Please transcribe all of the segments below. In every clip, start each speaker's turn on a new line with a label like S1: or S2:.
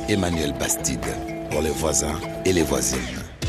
S1: Emmanuel Bastide, pour les voisins et les voisines.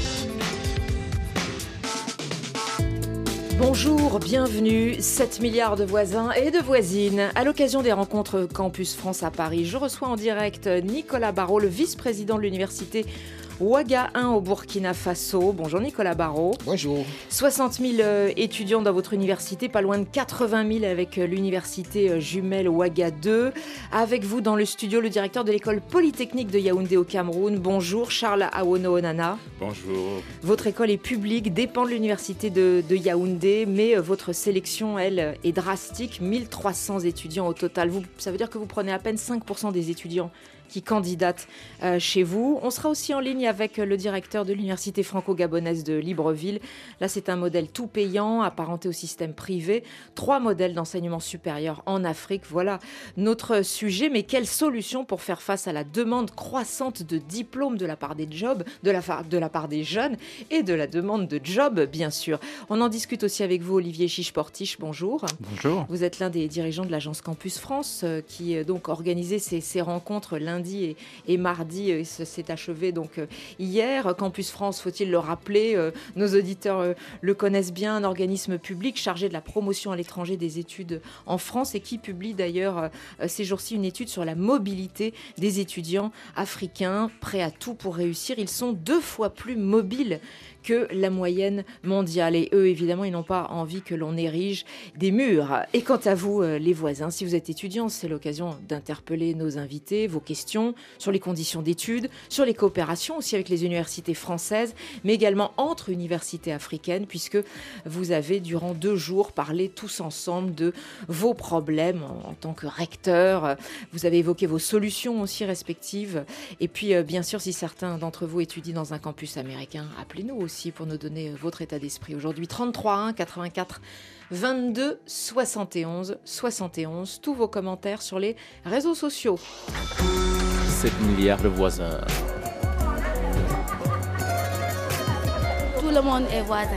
S2: Bonjour, bienvenue, 7 milliards de voisins et de voisines. À l'occasion des rencontres Campus France à Paris, je reçois en direct Nicolas Barrot, le vice-président de l'université Ouaga 1 au Burkina Faso. Bonjour Nicolas Barrot.
S3: Bonjour.
S2: 60 000 étudiants dans votre université, pas loin de 80 000 avec l'université jumelle Ouaga 2. Avec vous dans le studio, le directeur de l'école polytechnique de Yaoundé au Cameroun. Bonjour Charles Awono Onana.
S4: Bonjour.
S2: Votre école est publique, dépend de l'université de Yaoundé, mais votre sélection, elle, est drastique. 1300 étudiants au total. Ça veut dire que vous prenez à peine 5% des étudiants qui candidatent chez vous. On sera aussi en ligne avec le directeur de l'université franco-gabonaise de Libreville. Là, c'est un modèle tout payant, apparenté au système privé. 3 modèles d'enseignement supérieur en Afrique. Voilà notre sujet. Mais quelle solution pour faire face à la demande croissante de diplômes de la part des jobs, de la part des jeunes et de la demande de jobs, bien sûr. On en discute aussi avec vous, Olivier Chiche-Portiche. Bonjour.
S5: Bonjour.
S2: Vous êtes l'un des dirigeants de l'agence Campus France qui donc organisait ces rencontres lundi et mardi. Ça s'est achevé donc hier. Campus France, faut-il le rappeler, nos auditeurs le connaissent bien, un organisme public chargé de la promotion à l'étranger des études en France et qui publie d'ailleurs ces jours-ci une étude sur la mobilité des étudiants africains prêts à tout pour réussir. Ils sont 2 fois plus mobiles que la moyenne mondiale. Et eux, évidemment, ils n'ont pas envie que l'on érige des murs. Et quant à vous, les voisins, si vous êtes étudiants, c'est l'occasion d'interpeller nos invités, vos questions sur les conditions d'études, sur les coopérations aussi avec les universités françaises, mais également entre universités africaines, puisque vous avez, durant 2 jours, parlé tous ensemble de vos problèmes en tant que recteur. Vous avez évoqué vos solutions aussi respectives. Et puis, bien sûr, si certains d'entre vous étudient dans un campus américain, appelez-nous aussi pour nous donner votre état d'esprit. Aujourd'hui, 33 1 84 22 71 71. Tous vos commentaires sur les réseaux sociaux.
S5: 7 milliards de voisins.
S6: Tout le monde est voisin.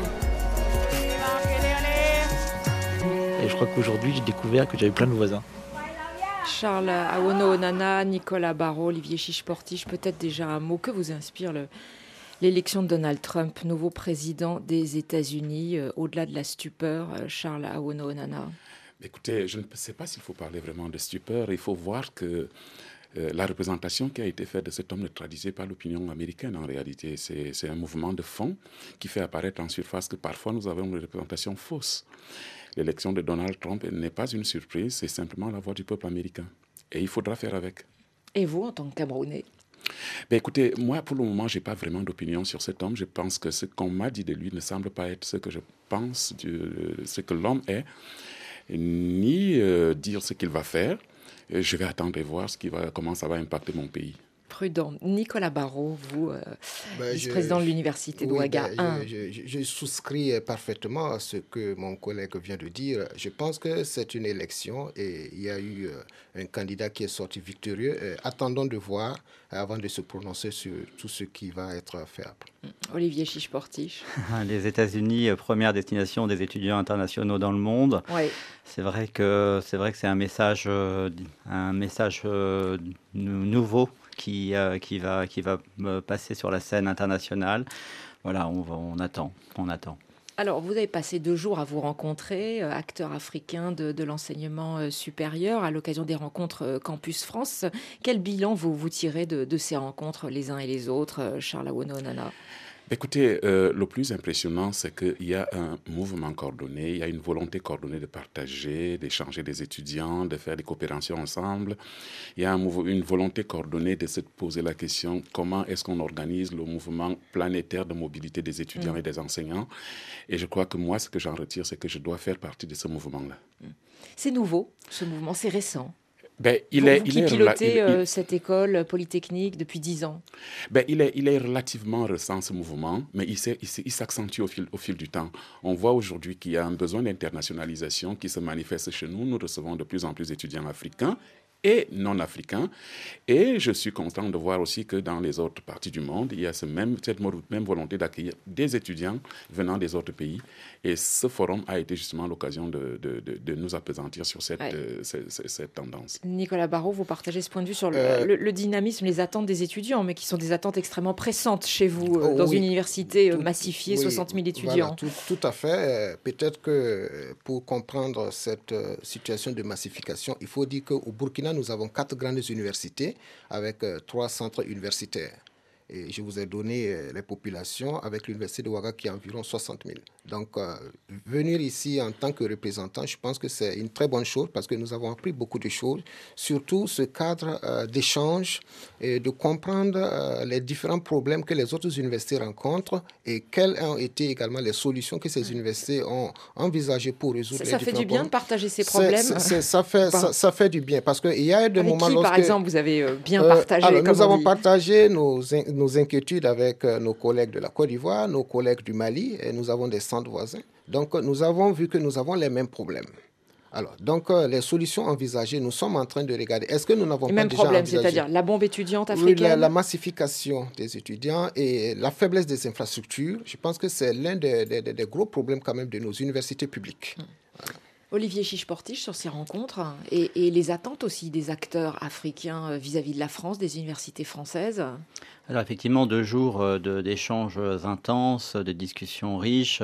S5: Et je crois qu'aujourd'hui, j'ai découvert que j'avais plein de voisins.
S2: Charles Awono Onana, Nicolas Barrot, Olivier Chiche-Portiche, peut-être déjà un mot. Que vous inspire l'élection de Donald Trump, nouveau président des États-Unis, au-delà de la stupeur, Charles Awono Onana?
S4: Écoutez, je ne sais pas s'il faut parler vraiment de stupeur. Il faut voir que la représentation qui a été faite de cet homme ne traduisait pas l'opinion américaine en réalité. C'est un mouvement de fond qui fait apparaître en surface que parfois nous avons une représentation fausse. L'élection de Donald Trump n'est pas une surprise, c'est simplement la voix du peuple américain. Et il faudra faire avec.
S2: Et vous, en tant que Camerounais?
S4: Écoutez, moi, pour le moment, je n'ai pas vraiment d'opinion sur cet homme. Je pense que ce qu'on m'a dit de lui ne semble pas être ce que je pense, ce que l'homme est, ni dire ce qu'il va faire. Je vais attendre et voir comment ça va impacter mon pays.
S2: Prudent. Nicolas Barrot, vous, vice-président de l'université d'Ouaga 1.
S3: Je souscris parfaitement à ce que mon collègue vient de dire. Je pense que c'est une élection et il y a eu un candidat qui est sorti victorieux. Attendons de voir avant de se prononcer sur tout ce qui va être fait après.
S2: Olivier Chiche-Portiche.
S5: Les États-Unis, première destination des étudiants internationaux dans le monde.
S2: Oui.
S5: C'est vrai que c'est un message nouveau qui va passer sur la scène internationale. Voilà, on attend.
S2: Alors, vous avez passé 2 jours à vous rencontrer, acteurs africains de l'enseignement supérieur, à l'occasion des rencontres Campus France. Quel bilan vous tirez de ces rencontres les uns et les autres, Charles Awono Onana?
S4: Écoutez, le plus impressionnant, c'est qu'il y a un mouvement coordonné, il y a une volonté coordonnée de partager, d'échanger des étudiants, de faire des coopérations ensemble. Il y a une volonté coordonnée de se poser la question comment est-ce qu'on organise le mouvement planétaire de mobilité des étudiants et des enseignants. Et je crois que moi, ce que j'en retire, c'est que je dois faire partie de ce mouvement-là.
S2: C'est nouveau, ce mouvement, c'est récent.
S4: Vous
S2: qui pilotez cette école polytechnique depuis 10 ans.
S4: Il est relativement récent ce mouvement, mais il s'accentue au fil du temps. On voit aujourd'hui qu'il y a un besoin d'internationalisation qui se manifeste chez nous. Nous recevons de plus en plus d'étudiants africains et non africains. Et je suis content de voir aussi que dans les autres parties du monde, il y a cette même volonté d'accueillir des étudiants venant des autres pays. Et ce forum a été justement l'occasion de nous appesantir sur cette tendance.
S2: Nicolas Barrot, vous partagez ce point de vue sur le dynamisme, les attentes des étudiants, mais qui sont des attentes extrêmement pressantes chez vous, dans une université massifiée, 60 000 étudiants.
S3: Voilà, tout à fait. Peut-être que pour comprendre cette situation de massification, il faut dire qu'au Burkina, nous avons 4 grandes universités avec 3 centres universitaires. Et je vous ai donné les populations avec l'université de Ouaga qui est environ 60 000. Donc, venir ici en tant que représentant, je pense que c'est une très bonne chose parce que nous avons appris beaucoup de choses, surtout ce cadre d'échange et de comprendre les différents problèmes que les autres universités rencontrent et quelles ont été également les solutions que ces universités ont envisagées pour résoudre les différents problèmes.
S2: Ça fait du bien de partager ces problèmes.
S3: Ça fait du bien parce qu'il y a des moments
S2: lorsque... par exemple, vous avez bien partagé
S3: alors, nous avons partagé nos inquiétudes avec nos collègues de la Côte d'Ivoire, nos collègues du Mali, et nous avons des centres voisins. Donc, nous avons vu que nous avons les mêmes problèmes. Alors, donc, les solutions envisagées, nous sommes en train de regarder. Est-ce que nous n'avons pas déjà
S2: problème,
S3: envisagé...
S2: c'est-à-dire la bombe étudiante africaine?
S3: Oui, la massification des étudiants et la faiblesse des infrastructures. Je pense que c'est l'un des gros problèmes quand même de nos universités publiques. Voilà.
S2: Olivier Chiche-Portiche, sur ces rencontres et les attentes aussi des acteurs africains vis-à-vis de la France, des universités françaises.
S5: Alors effectivement, 2 jours d'échanges intenses, de discussions riches,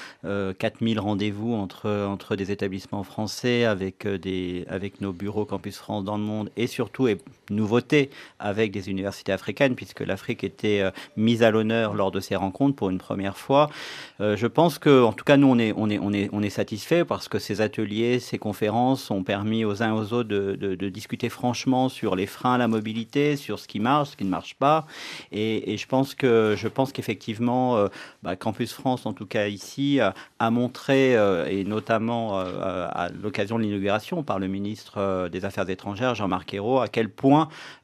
S5: 4000 rendez-vous entre des établissements français avec nos bureaux Campus France dans le monde et surtout, et nouveauté, avec des universités africaines puisque l'Afrique était mise à l'honneur lors de ces rencontres pour une première fois. Je pense que, en tout cas, nous, on est satisfaits parce que ces ateliers, ces conférences ont permis aux uns et aux autres de discuter franchement sur les freins à la mobilité, sur ce qui marche, ce qui ne marche pas. Et je pense qu'effectivement, Campus France, en tout cas ici, a montré, et notamment à l'occasion de l'inauguration par le ministre des Affaires étrangères, Jean-Marc Ayrault, à quel point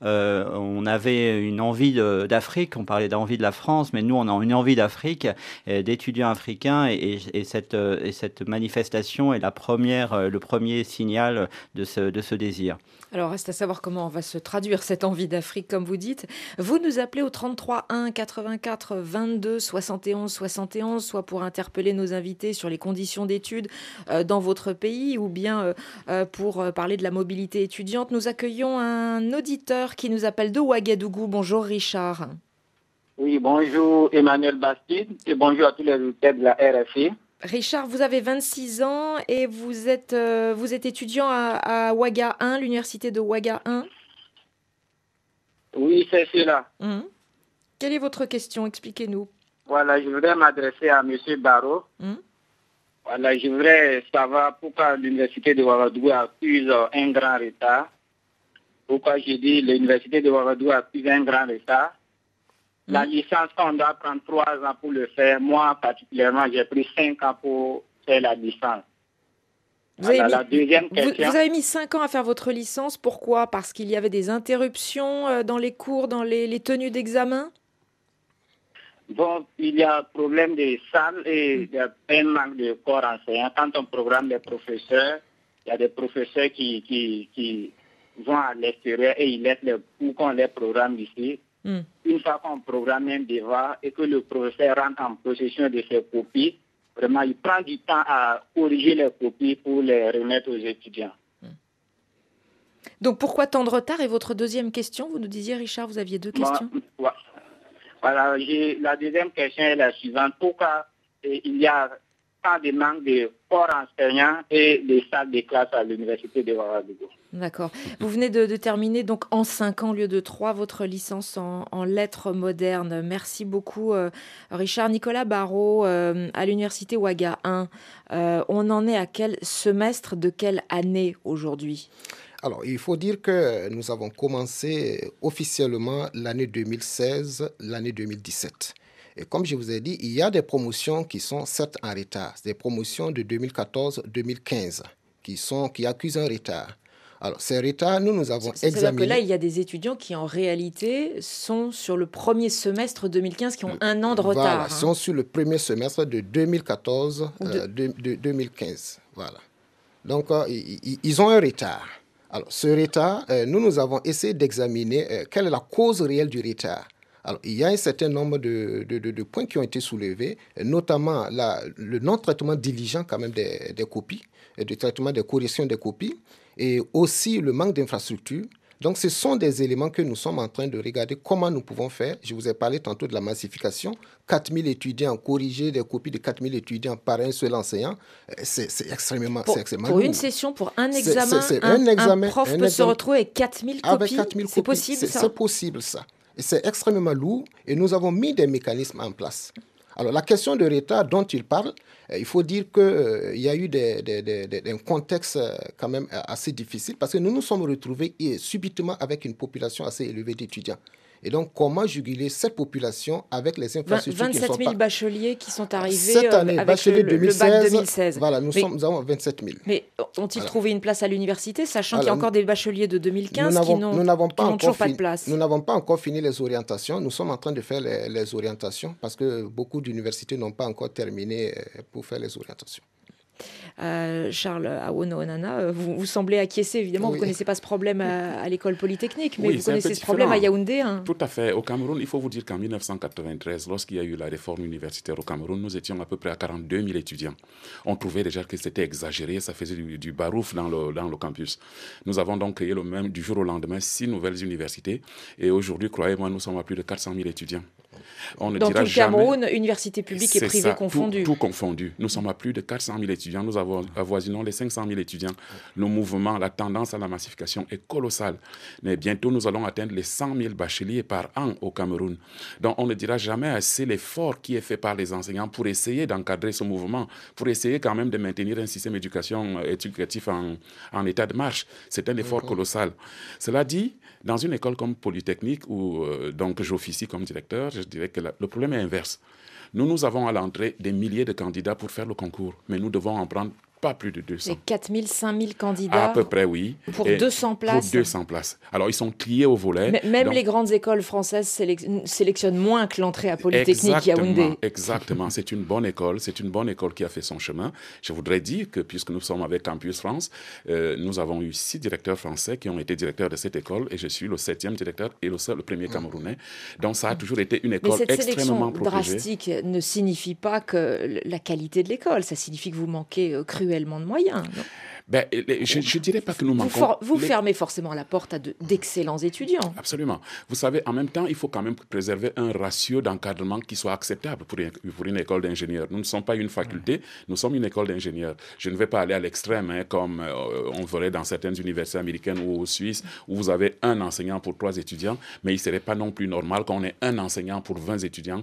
S5: on avait une envie d'Afrique. On parlait d'envie de la France, mais nous, on a une envie d'Afrique, d'étudiants africains, et cette manifestation est le premier signal de ce désir.
S2: Alors, reste à savoir comment on va se traduire cette envie d'Afrique, comme vous dites. Vous nous appelez au 33 1 84 22 71 71, soit pour interpeller nos invités sur les conditions d'études dans votre pays, ou bien pour parler de la mobilité étudiante. Nous accueillons un auditeur qui nous appelle de Ouagadougou. Bonjour Richard.
S7: Oui, bonjour Emmanuel Bastide et bonjour à tous les auditeurs de la RFI.
S2: Richard, vous avez 26 ans et vous êtes étudiant à Ouaga 1, l'université de Ouaga 1.
S7: Oui, c'est cela.
S2: Quelle est votre question? Expliquez-nous.
S7: Voilà, je voudrais m'adresser à M. Barrot. Voilà, je voudrais savoir pourquoi l'université de Ouagadougou accuse un grand retard. Pourquoi je dis l'université de Ouagadougou accuse un grand retard. La licence, on doit prendre 3 ans pour le faire. Moi, particulièrement, j'ai pris 5 ans pour faire la licence.
S2: Vous avez mis 5 ans à faire votre licence. Pourquoi? Parce qu'il y avait des interruptions dans les cours, dans les tenues d'examen?
S7: Bon, il y a un problème des salles et il y a un manque de corps enseignants. Quand on programme les professeurs, il y a des professeurs qui vont à l'extérieur et ils laissent les cours qu'on les programme ici. Une fois qu'on programme un devoir et que le professeur rentre en possession de ses copies, vraiment, il prend du temps à corriger les copies pour les remettre aux étudiants.
S2: Donc, pourquoi tant de retard? Et votre deuxième question, vous nous disiez, Richard, vous aviez 2 questions.
S7: Voilà, la deuxième question est la suivante. Pourquoi il y a tant de manque de corps enseignants et des salles de classe à l'université de Ouagadougou? D'accord.
S2: Vous venez de terminer donc en 5 ans au lieu de 3 votre licence en lettres modernes. Merci beaucoup Richard. Nicolas Barrot, à l'université Ouaga 1, on en est à quel semestre de quelle année aujourd'hui?
S3: Alors, il faut dire que nous avons commencé officiellement l'année 2016, l'année 2017. Et comme je vous ai dit, il y a des promotions qui sont certes en retard. Des promotions de 2014-2015 qui accusent un retard. Alors, ces retards, nous avons examiné...
S2: C'est-à-dire que là, il y a des étudiants qui, en réalité, sont sur le premier semestre 2015, qui ont 1 an de retard.
S3: Voilà, sont sur le premier semestre de 2014-2015. Voilà. Donc, ils ont un retard. Alors, ce retard, nous avons essayé d'examiner quelle est la cause réelle du retard. Alors, il y a un certain nombre de points qui ont été soulevés, notamment le non-traitement diligent quand même des copies, du traitement des corrections des copies, et aussi le manque d'infrastructures. Donc, ce sont des éléments que nous sommes en train de regarder comment nous pouvons faire. Je vous ai parlé tantôt de la massification. 4000 étudiants, corriger des copies de 4000 étudiants par un seul enseignant, c'est extrêmement
S2: Pour
S3: lourd.
S2: une session, pour un examen,
S3: un
S2: prof peut se retrouver avec 4000 copies.
S3: Avec 4000
S2: c'est
S3: copies.
S2: possible, ça?
S3: C'est possible, ça. Et c'est extrêmement lourd et nous avons mis des mécanismes en place. Alors, la question de retard dont il parle, il faut dire qu'il y a eu un contexte quand même assez difficile parce que nous nous sommes retrouvés subitement avec une population assez élevée d'étudiants. Et donc, comment juguler cette population avec les infrastructures
S2: 27 000
S3: qui ne sont pas...
S2: bacheliers qui sont arrivés
S3: cette année,
S2: avec
S3: bachelier
S2: le bac 2016.
S3: Voilà, nous avons 27 000.
S2: Mais ont-ils trouvé une place à l'université, sachant qu'il y a encore des bacheliers de 2015 qui n'ont toujours pas de place?
S3: Nous n'avons pas encore fini les orientations. Nous sommes en train de faire les orientations parce que beaucoup d'universités n'ont pas encore terminé pour faire les orientations.
S2: Charles Awono-Onana, vous semblez acquiescer, évidemment, vous ne connaissez pas ce problème à l'école polytechnique, mais vous connaissez ce problème à Yaoundé.
S4: Tout à fait. Au Cameroun, il faut vous dire qu'en 1993, lorsqu'il y a eu la réforme universitaire au Cameroun, nous étions à peu près à 42 000 étudiants. On trouvait déjà que c'était exagéré, ça faisait du barouf dans le campus. Nous avons donc créé du jour au lendemain 6 nouvelles universités et aujourd'hui, croyez-moi, nous sommes à plus de 400 000 étudiants.
S2: Dans tout le Cameroun, université publique et privée confondues.
S4: Tout confondu. Nous sommes à plus de 400 000 étudiants. Nous avoisinons les 500 000 étudiants. Le mouvement, la tendance à la massification est colossale. Mais bientôt, nous allons atteindre les 100 000 bacheliers par an au Cameroun. Donc, on ne dira jamais assez l'effort qui est fait par les enseignants pour essayer d'encadrer ce mouvement, pour essayer quand même de maintenir un système éducatif en état de marche. C'est un effort colossal. Cela dit, dans une école comme Polytechnique, où donc j'officie comme directeur, je dirais que le problème est inverse. Nous avons à l'entrée des milliers de candidats pour faire le concours, mais nous devons en prendre pas plus de 200.
S2: Et 4 000, 5 000 candidats.
S4: À peu près, oui.
S2: Pour 200 places.
S4: Pour 200 places. Alors, ils sont triés au volet.
S2: Mais même les grandes écoles françaises sélectionnent moins que l'entrée à Polytechnique Yaoundé.
S4: Exactement. C'est une bonne école. C'est une bonne école qui a fait son chemin. Je voudrais dire que, puisque nous sommes avec Campus France, nous avons eu 6 directeurs français qui ont été directeurs de cette école et je suis le 7e directeur et le premier Camerounais. Donc, ça a toujours été une école extrêmement protégée.
S2: Mais cette sélection drastique ne signifie pas que la qualité de l'école. Ça signifie que vous manquez cruellement de moyens.
S4: Je ne dirais pas que nous manquons...
S2: Vous fermez forcément la porte à d'excellents étudiants.
S4: Absolument. Vous savez, en même temps, il faut quand même préserver un ratio d'encadrement qui soit acceptable pour une école d'ingénieurs. Nous ne sommes pas une faculté, nous sommes une école d'ingénieurs. Je ne vais pas aller à l'extrême, comme on verrait dans certaines universités américaines ou aux Suisses, où vous avez un enseignant pour 3 étudiants, mais il ne serait pas non plus normal qu'on ait un enseignant pour 20 étudiants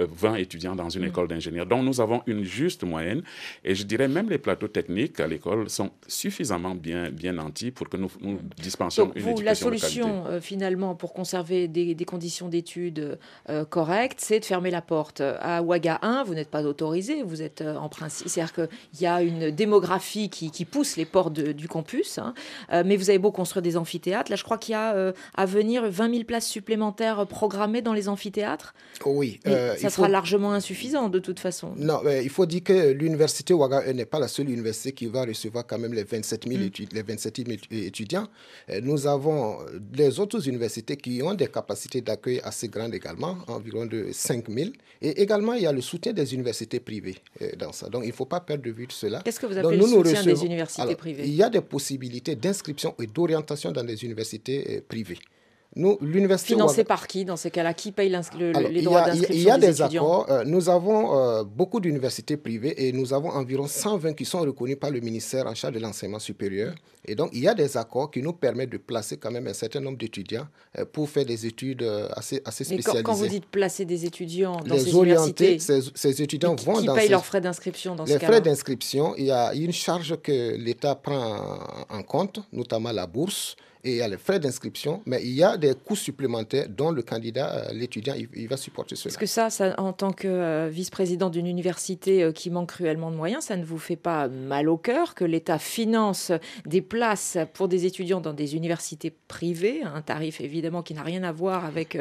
S4: dans une école d'ingénieurs. Donc, nous avons une juste moyenne, et je dirais même les plateaux techniques à l'école sont suffisamment bien nantis pour que nous dispensions une éducation de qualité.
S2: La solution, finalement, pour conserver des conditions d'études correctes, c'est de fermer la porte. À Ouaga 1, vous n'êtes pas autorisé, vous êtes en principe... C'est-à-dire qu'il y a une démographie qui pousse les portes du campus, mais vous avez beau construire des amphithéâtres. Là, je crois qu'il y a à venir 20 000 places supplémentaires programmées dans les amphithéâtres.
S3: Oui.
S2: Ça sera largement insuffisant, de toute façon.
S3: Non, il faut dire que l'université Ouaga 1 n'est pas la seule université qui va recevoir quand même les 27 000 étudiants. Nous avons les autres universités qui ont des capacités d'accueil assez grandes également, environ de 5 000. Et également, il y a le soutien des universités privées dans ça. Donc, il ne faut pas perdre de vue de cela.
S2: Qu'est-ce que vous appelez le soutien des universités privées?
S3: Il y a des possibilités d'inscription et d'orientation dans les universités privées.
S2: Financé par qui dans ces cas-là? Qui paye les droits d'inscription des étudiants?
S3: Il y a des accords. Nous avons beaucoup d'universités privées et nous avons environ 120 qui sont reconnus par le ministère en charge de l'enseignement supérieur. Et donc, il y a des accords qui nous permettent de placer quand même un certain nombre d'étudiants pour faire des études assez spécialisées.
S2: Mais quand vous dites placer des étudiants dans ces
S3: universités,
S2: universités,
S3: ces étudiants vont dans
S2: qui payent leurs frais d'inscription dans ce cas-là?
S3: Les frais d'inscription, il y a une charge que l'État prend en compte, notamment la bourse. et il y a les frais d'inscription, mais il y a des coûts supplémentaires dont le candidat, l'étudiant, il va supporter cela.
S2: Est-ce que ça, en tant que vice-président d'une université qui manque cruellement de moyens, ça ne vous fait pas mal au cœur que l'État finance des places pour des étudiants dans des universités privées, un tarif évidemment qui n'a rien à voir avec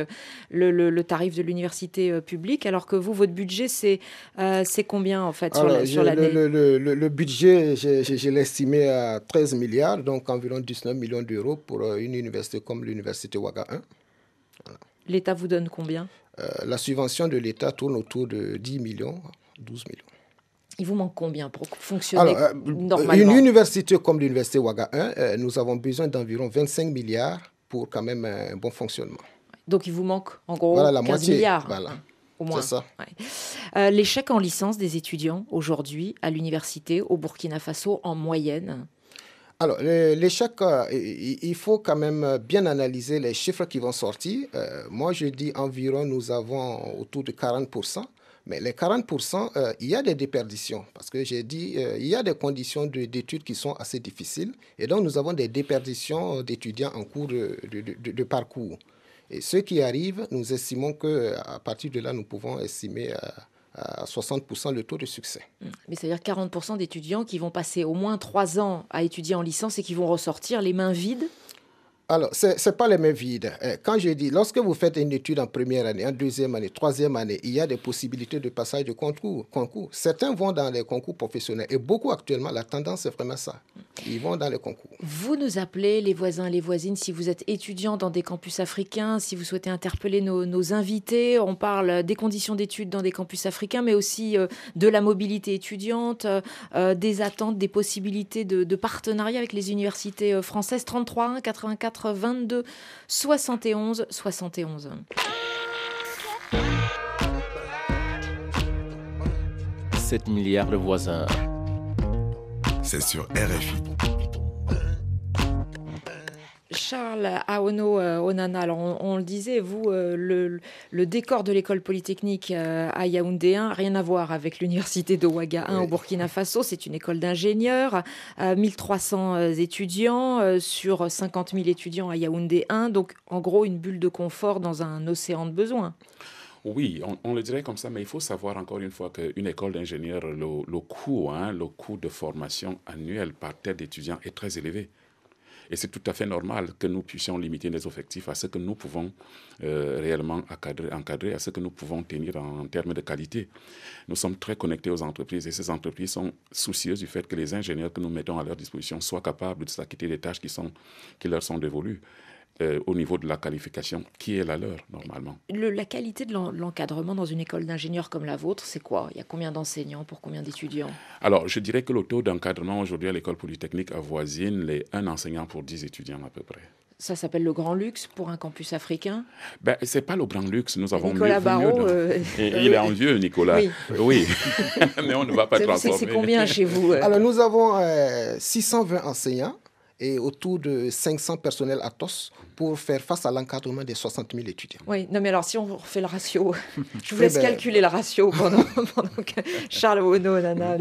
S2: le tarif de l'université publique, alors que vous, votre budget, c'est combien en fait sur l'année?
S3: Le budget, je l'ai estimé à 13 milliards, donc environ 19 millions d'euros pour une université comme l'université Ouaga 1. Voilà.
S2: L'État vous donne combien?
S3: La subvention de l'État tourne autour de 10 millions, 12 millions.
S2: Il vous manque combien pour fonctionner normalement?
S3: Une université comme l'université Ouaga 1, nous avons besoin d'environ 25 milliards pour quand même un bon fonctionnement.
S2: Donc il vous manque en gros
S3: voilà, la
S2: 15
S3: moitié,
S2: milliards.
S3: Voilà.
S2: Au moins.
S3: C'est ça.
S2: Ouais. Les chèques en licence des étudiants aujourd'hui à l'université au Burkina Faso en moyenne?
S3: Alors, les chèques, il faut quand même bien analyser les chiffres qui vont sortir. Moi, je dis environ, nous avons autour de 40%. Mais les 40%, il y a des déperditions. Parce que j'ai dit, il y a des conditions d'études qui sont assez difficiles. Et donc, nous avons des déperditions d'étudiants en cours de parcours. Et ce qui arrive, nous estimons qu'à partir de là, nous pouvons estimer à 60% le taux de succès.
S2: Mais c'est-à-dire 40% d'étudiants qui vont passer au moins 3 ans à étudier en licence et qui vont ressortir les mains vides?
S3: Alors, ce n'est pas les mains vides. Quand je dis, lorsque vous faites une étude en première année, en deuxième année, troisième année, il y a des possibilités de passage de concours. Certains vont dans les concours professionnels. Et beaucoup actuellement, la tendance, c'est vraiment ça. Ils vont dans les concours.
S2: Vous nous appelez, les voisins, les voisines, si vous êtes étudiant dans des campus africains, si vous souhaitez interpeller nos invités. On parle des conditions d'études dans des campus africains, mais aussi de la mobilité étudiante, des attentes, des possibilités de partenariat avec les universités françaises. 33 1 84 22 71 71.
S8: « 7 milliards de voisins. »
S1: C'est sur RFI.
S2: Charles Aono Onana, alors on le disait, vous, le décor de l'école polytechnique à Yaoundé 1, rien à voir avec l'université de Ouaga 1 au Burkina Faso. C'est une école d'ingénieurs, 1300 étudiants sur 50 000 étudiants à Yaoundé 1. Donc, en gros, une bulle de confort dans un océan de besoins.
S4: Oui, on le dirait comme ça, mais il faut savoir encore une fois qu'une école d'ingénieurs, le coût de formation annuel par tête d'étudiants est très élevé. Et c'est tout à fait normal que nous puissions limiter les effectifs à ce que nous pouvons réellement encadrer, à ce que nous pouvons tenir en termes de qualité. Nous sommes très connectés aux entreprises et ces entreprises sont soucieuses du fait que les ingénieurs que nous mettons à leur disposition soient capables de s'acquitter des tâches qui leur sont dévolues. Au niveau de la qualification qui est la leur, normalement.
S2: La qualité de l'encadrement dans une école d'ingénieurs comme la vôtre, c'est quoi? Il y a combien d'enseignants pour combien d'étudiants?
S4: Alors, je dirais que le taux d'encadrement aujourd'hui à l'école polytechnique avoisine les 1 enseignant pour 10 étudiants à peu près.
S2: Ça s'appelle le grand luxe pour un campus africain?
S4: Ce n'est pas le grand luxe, nous avons
S2: Nicolas Barrault,
S4: il est envieux, Nicolas. Oui. Mais on ne va pas transformer.
S2: C'est combien chez vous?
S3: Alors, nous avons 620 enseignants et autour de 500 personnels ATOS pour faire face à l'encadrement des 60 000 étudiants.
S2: Oui, non mais alors si on refait le ratio, je vous laisse calculer le ratio pendant que Charles Aono Onana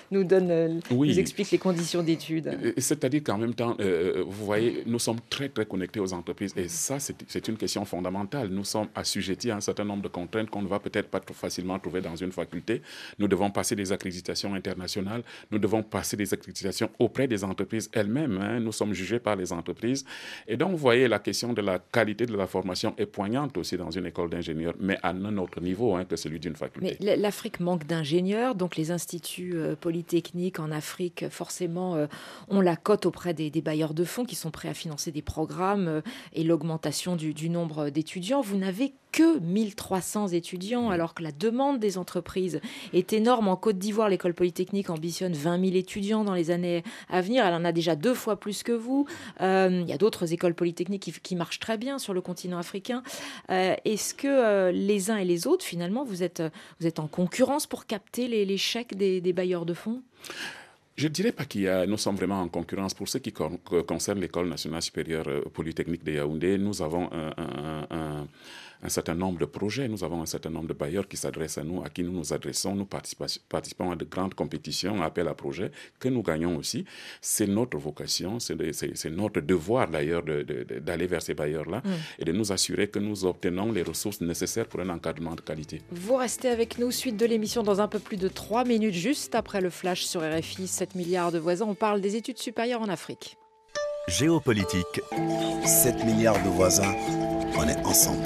S2: nous explique les conditions d'études.
S4: C'est-à-dire qu'en même temps, vous voyez, nous sommes très très connectés aux entreprises et ça c'est une question fondamentale. Nous sommes assujettis à un certain nombre de contraintes qu'on ne va peut-être pas trop facilement trouver dans une faculté. Nous devons passer des accréditations internationales, nous devons passer des accréditations auprès des entreprises elles-mêmes. Nous sommes jugés par les entreprises. Et donc, vous voyez, la question de la qualité de la formation est poignante aussi dans une école d'ingénieurs, mais à un autre niveau que celui d'une faculté.
S2: Mais l'Afrique manque d'ingénieurs, donc les instituts polytechniques en Afrique, forcément, ont la cote auprès des bailleurs de fonds qui sont prêts à financer des programmes et l'augmentation du nombre d'étudiants. Vous n'avez que 1300 étudiants, alors que la demande des entreprises est énorme. En Côte d'Ivoire, l'école polytechnique ambitionne 20 000 étudiants dans les années à venir. Elle en a déjà 2 fois plus que vous. Il y a d'autres écoles polytechniques qui marchent très bien sur le continent africain. Est-ce que les uns et les autres, finalement, vous êtes en concurrence pour capter les chèques des bailleurs de fonds ?
S4: Je ne dirais pas nous sommes vraiment en concurrence. Pour ce qui concerne l'École nationale supérieure polytechnique de Yaoundé, nous avons un certain nombre de projets. Nous avons un certain nombre de bailleurs qui s'adressent à nous, à qui nous nous adressons. Nous participons à de grandes compétitions, appels à projets, que nous gagnons aussi. C'est notre vocation, c'est notre devoir d'ailleurs d'aller vers ces bailleurs-là et de nous assurer que nous obtenons les ressources nécessaires pour un encadrement de qualité.
S2: Vous restez avec nous, suite de l'émission dans un peu plus de 3 minutes, juste après le flash sur RFI, 7 milliards de voisins. On parle des études supérieures en Afrique.
S1: Géopolitique. 7 milliards de voisins, on est ensemble.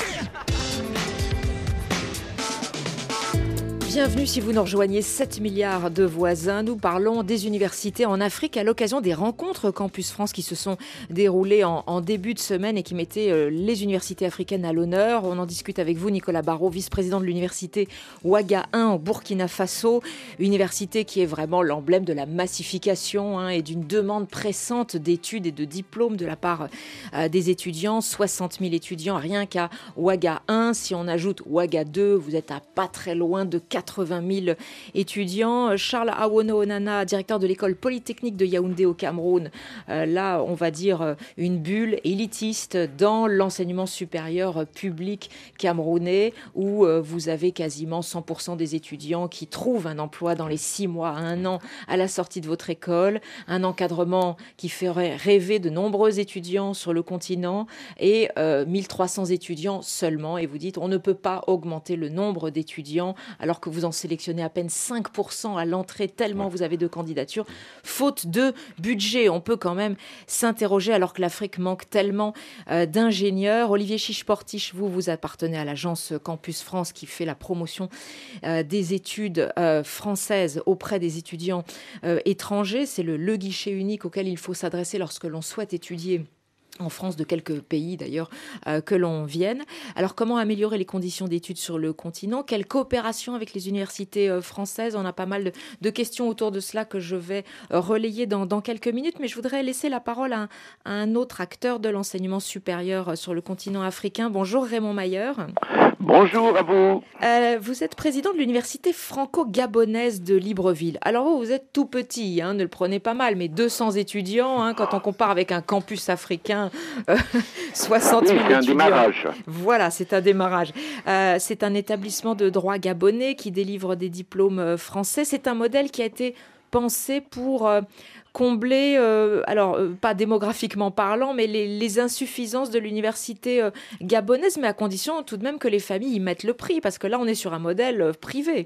S2: Bienvenue si vous nous rejoignez, 7 milliards de voisins. Nous parlons des universités en Afrique à l'occasion des rencontres Campus France qui se sont déroulées en début de semaine et qui mettaient les universités africaines à l'honneur. On en discute avec vous, Nicolas Barrot, vice-président de l'université Ouaga 1 au Burkina Faso. Université qui est vraiment l'emblème de la massification et d'une demande pressante d'études et de diplômes de la part des étudiants. 60 000 étudiants rien qu'à Ouaga 1. Si on ajoute Ouaga 2, vous êtes à pas très loin de 80 000 étudiants. Charles Awono Onana, directeur de l'école polytechnique de Yaoundé au Cameroun. Là, on va dire une bulle élitiste dans l'enseignement supérieur public camerounais où vous avez quasiment 100% des étudiants qui trouvent un emploi dans les 6 mois à 1 an à la sortie de votre école. Un encadrement qui ferait rêver de nombreux étudiants sur le continent et 1300 étudiants seulement. Et vous dites, on ne peut pas augmenter le nombre d'étudiants alors que vous en sélectionnez à peine 5% à l'entrée, tellement vous avez de candidatures. Faute de budget, on peut quand même s'interroger alors que l'Afrique manque tellement d'ingénieurs. Olivier Chiche-Portiche, vous appartenez à l'agence Campus France qui fait la promotion des études françaises auprès des étudiants étrangers. C'est le guichet unique auquel il faut s'adresser lorsque l'on souhaite étudier en France, de quelques pays d'ailleurs, que l'on vienne. Alors, comment améliorer les conditions d'études sur le continent ? Quelle coopération avec les universités françaises ? On a pas mal de questions autour de cela que je vais relayer dans quelques minutes, mais je voudrais laisser la parole à un autre acteur de l'enseignement supérieur sur le continent africain. Bonjour Raymond Mayer.
S9: Bonjour à vous.
S2: Vous êtes président de l'université franco-gabonaise de Libreville. Alors vous êtes tout petit, ne le prenez pas mal, mais 200 étudiants, quand on compare avec un campus africain, 60 000 étudiants.
S9: C'est un démarrage.
S2: Voilà, c'est un démarrage. C'est un établissement de droit gabonais qui délivre des diplômes français. C'est un modèle qui a été pensé pour combler, pas démographiquement parlant, mais les insuffisances de l'université gabonaise, mais à condition tout de même que les familles y mettent le prix, parce que là, on est sur un modèle privé.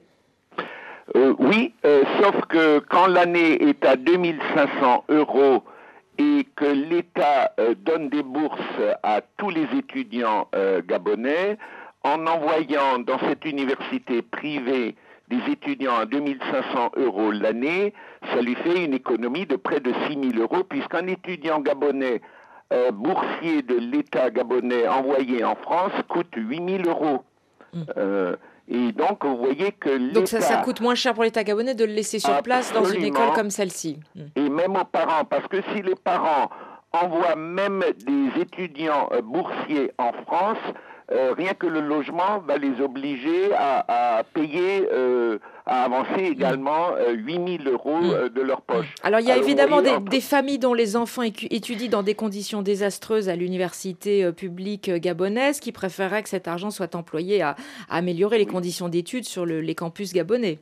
S9: Oui, sauf que quand l'année est à 2500 € et que l'État donne des bourses à tous les étudiants gabonais, en envoyant dans cette université privée des étudiants à 2500 € l'année, ça lui fait une économie de près de 6 000 €, puisqu'un étudiant gabonais boursier de l'État gabonais envoyé en France coûte 8 000 €. Et donc, vous voyez que l'État...
S2: Donc ça coûte moins cher pour l'État gabonais de le laisser sur place dans une école comme celle-ci.
S9: Et même aux parents, parce que si les parents envoient même des étudiants boursiers en France, rien que le logement va les obliger à payer, à avancer également 8 000 € de leur poche.
S2: Alors il y a évidemment des familles dont les enfants étudient dans des conditions désastreuses à l'université publique gabonaise qui préféreraient que cet argent soit employé à améliorer les conditions d'études sur les campus gabonais.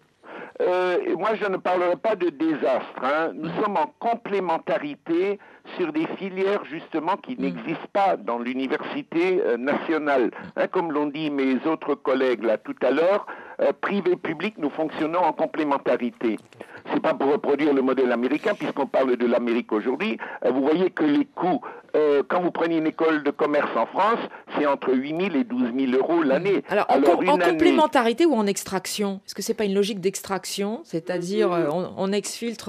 S9: Moi, je ne parlerai pas de désastre. Nous sommes en complémentarité sur des filières, justement, qui n'existent pas dans l'université nationale. Comme l'ont dit mes autres collègues là tout à l'heure, privé-public, nous fonctionnons en complémentarité. C'est pas pour reproduire le modèle américain, puisqu'on parle de l'Amérique aujourd'hui. Vous voyez que les coûts, quand vous prenez une école de commerce en France, c'est entre 8 000 et 12 000 € l'année.
S2: Alors en complémentarité ou en extraction ? Est-ce que c'est pas une logique d'extraction ? C'est-à-dire, on exfiltre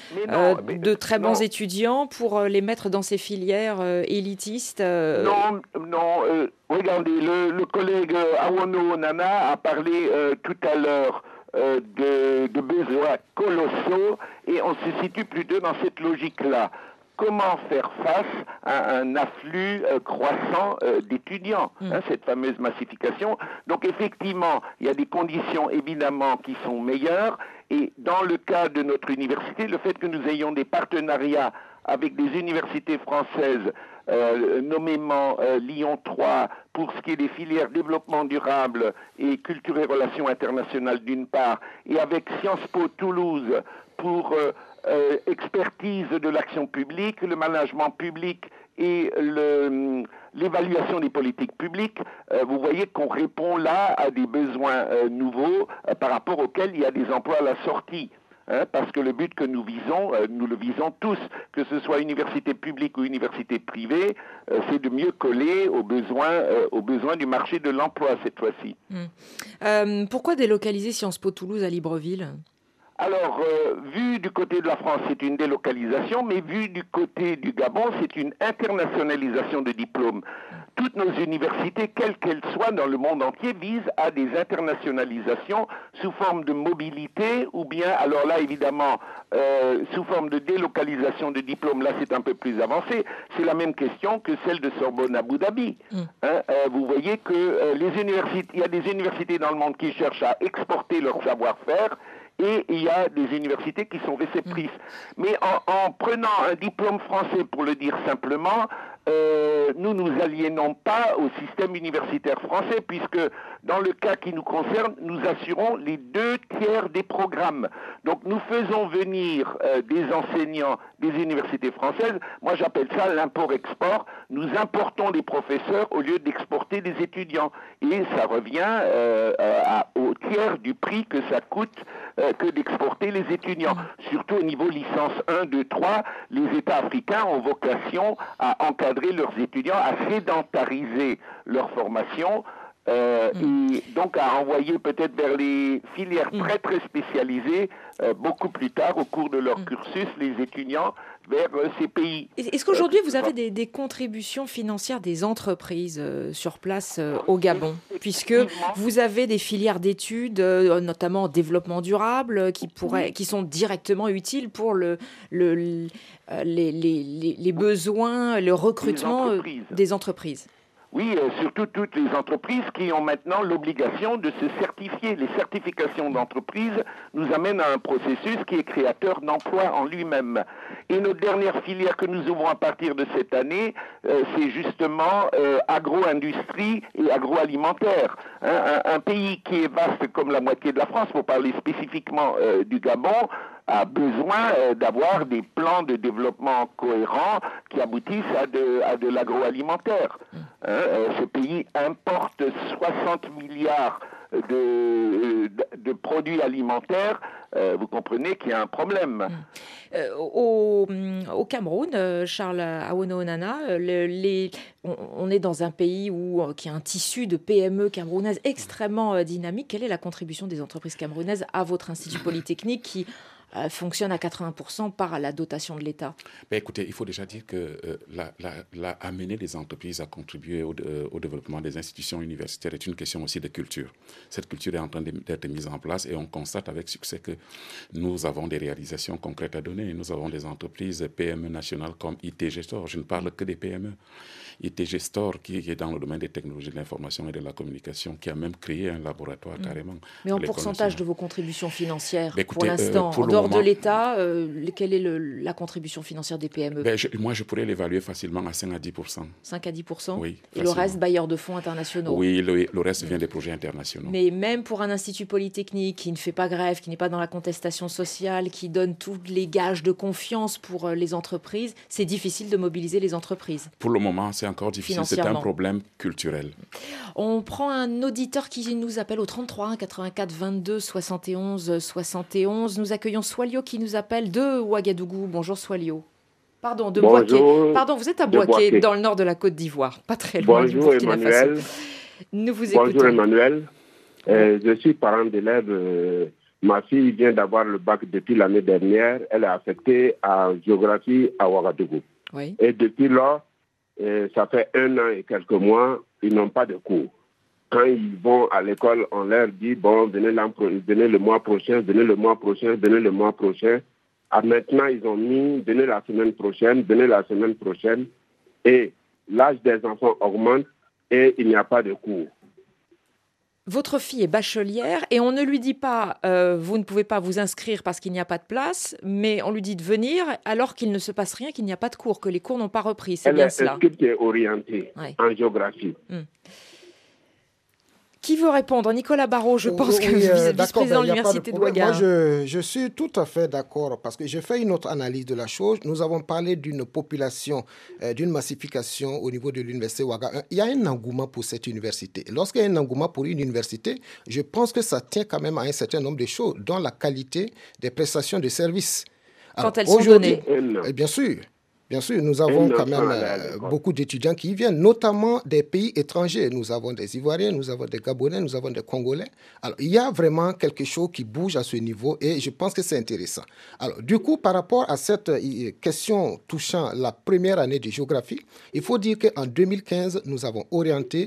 S2: de très bons étudiants pour les mettre dans ces filières élitistes
S9: Non. Regardez, le collègue Awono Onana a parlé tout à l'heure de besoins colossaux et on se situe plutôt dans cette logique-là. Comment faire face à un afflux croissant d'étudiants, cette fameuse massification. Donc effectivement, il y a des conditions évidemment qui sont meilleures et dans le cas de notre université, le fait que nous ayons des partenariats avec des universités françaises, nommément Lyon 3, pour ce qui est des filières développement durable et culture et relations internationales d'une part, et avec Sciences Po Toulouse pour expertise de l'action publique, le management public et l'évaluation des politiques publiques, vous voyez qu'on répond là à des besoins nouveaux par rapport auxquels il y a des emplois à la sortie. Parce que le but que nous visons, nous le visons tous, que ce soit université publique ou université privée, c'est de mieux coller aux besoins du marché de l'emploi cette fois-ci.
S2: Pourquoi délocaliser Sciences Po Toulouse à Libreville ?
S9: Alors, vu du côté de la France, c'est une délocalisation, mais vu du côté du Gabon, c'est une internationalisation de diplômes. Toutes nos universités, quelles qu'elles soient dans le monde entier, visent à des internationalisations sous forme de mobilité ou bien, alors là évidemment, sous forme de délocalisation de diplômes, là c'est un peu plus avancé. C'est la même question que celle de Sorbonne Abu Dhabi. Vous voyez que il y a des universités dans le monde qui cherchent à exporter leur savoir-faire, et il y a des universités qui sont réceptrices. Mais en prenant un diplôme français, pour le dire simplement, nous nous aliénons pas au système universitaire français, puisque dans le cas qui nous concerne, nous assurons les 2/3 des programmes. Donc nous faisons venir des enseignants des universités françaises. Moi j'appelle ça l'import-export. Nous importons des professeurs au lieu d'exporter des étudiants. Et ça revient au tiers du prix que ça coûte que d'exporter les étudiants. Surtout au niveau licence 1, 2, 3, les États africains ont vocation à encadrer leurs étudiants, à sédentariser leur formation, et donc à envoyer peut-être vers les filières très très spécialisées beaucoup plus tard au cours de leur cursus les étudiants vers ces pays.
S2: Est-ce qu'aujourd'hui vous avez des contributions financières des entreprises sur place au Gabon, puisque vous avez des filières d'études, notamment en développement durable, qui sont directement utiles pour les besoins, le recrutement des entreprises?
S9: Oui, surtout toutes les entreprises qui ont maintenant l'obligation de se certifier. Les certifications d'entreprise nous amènent à un processus qui est créateur d'emplois en lui-même. Et notre dernière filière que nous ouvrons à partir de cette année, c'est justement agro-industrie et agroalimentaire. Un pays qui est vaste comme la moitié de la France, pour parler spécifiquement du Gabon, a besoin d'avoir des plans de développement cohérents qui aboutissent à de l'agroalimentaire. Ce pays importe 60 milliards de produits alimentaires. Vous comprenez qu'il y a un problème.
S2: Au Cameroun, Charles Awono Onana, on est dans un pays qui a un tissu de PME camerounaises extrêmement dynamique. Quelle est la contribution des entreprises camerounaises à votre Institut Polytechnique qui fonctionne à 80% par la dotation de l'État?
S4: Écoutez, il faut déjà dire que amener les entreprises à contribuer au développement des institutions universitaires est une question aussi de culture. Cette culture est en train d'être mise en place et on constate avec succès que nous avons des réalisations concrètes à donner. Nous avons des entreprises PME nationales comme ITG Store. Je ne parle que des PME. ITG Store, qui est dans le domaine des technologies de l'information et de la communication, qui a même créé un laboratoire carrément.
S2: Mais en pourcentage de vos contributions financières,
S4: écoutez,
S2: pour l'instant, en dehors de l'État, quelle est la contribution financière des PME?
S4: Moi, je pourrais l'évaluer facilement à 5 à 10%.
S2: 5 à 10%?
S4: Oui.
S2: Et le reste, bailleurs de fonds internationaux?
S4: Oui, le reste vient des projets internationaux.
S2: Mais même pour un institut polytechnique qui ne fait pas grève, qui n'est pas dans la contestation sociale, qui donne tous les gages de confiance pour les entreprises, c'est difficile de mobiliser les entreprises.
S4: Pour le moment, c'est encore difficile. C'est un problème culturel.
S2: On prend un auditeur qui nous appelle au 33 1 84 22 71 71. Nous accueillons Swalio qui nous appelle de Ouagadougou. Bonjour Swalio. Pardon, de Boaké. Pardon, vous êtes à Boaké, dans le nord de la Côte d'Ivoire, pas très loin du Burkina Faso.
S10: Emmanuel.
S2: Nous vous écoutons.
S10: Bonjour Emmanuel. Je suis parent d'élève. Ma fille vient d'avoir le bac depuis l'année dernière. Elle est affectée en géographie à Ouagadougou.
S2: Oui.
S10: Et depuis là, ça fait 1 an et quelques mois, ils n'ont pas de cours. Quand ils vont à l'école, on leur dit, bon, venez le mois prochain, venez le mois prochain, venez le mois prochain. Maintenant, ils ont mis, venez la semaine prochaine, venez la semaine prochaine. Et l'âge des enfants augmente et il n'y a pas de cours.
S2: Votre fille est bachelière et on ne lui dit pas vous ne pouvez pas vous inscrire parce qu'il n'y a pas de place, mais on lui dit de venir alors qu'il ne se passe rien, qu'il n'y a pas de cours, que les cours n'ont pas repris. C'est bien cela.
S10: Elle est orientée en géographie.
S2: Qui veut répondre? Nicolas Barrot, je pense que vous êtes vice-président de l'Université de Ouagadougou.
S3: Moi, je suis tout à fait d'accord parce que j'ai fait une autre analyse de la chose. Nous avons parlé d'une population, d'une massification au niveau de l'Université Ouagadougou. Il y a un engouement pour cette université. Lorsqu'il y a un engouement pour une université, je pense que ça tient quand même à un certain nombre de choses, dont la qualité des prestations de services.
S2: Quand elles sont données.
S3: Bien sûr. Bien sûr, nous avons quand même beaucoup d'étudiants qui y viennent, notamment des pays étrangers. Nous avons des Ivoiriens, nous avons des Gabonais, nous avons des Congolais. Alors, il y a vraiment quelque chose qui bouge à ce niveau et je pense que c'est intéressant. Alors, du coup, par rapport à cette question touchant la première année de géographie, il faut dire qu'en 2015, nous avons orienté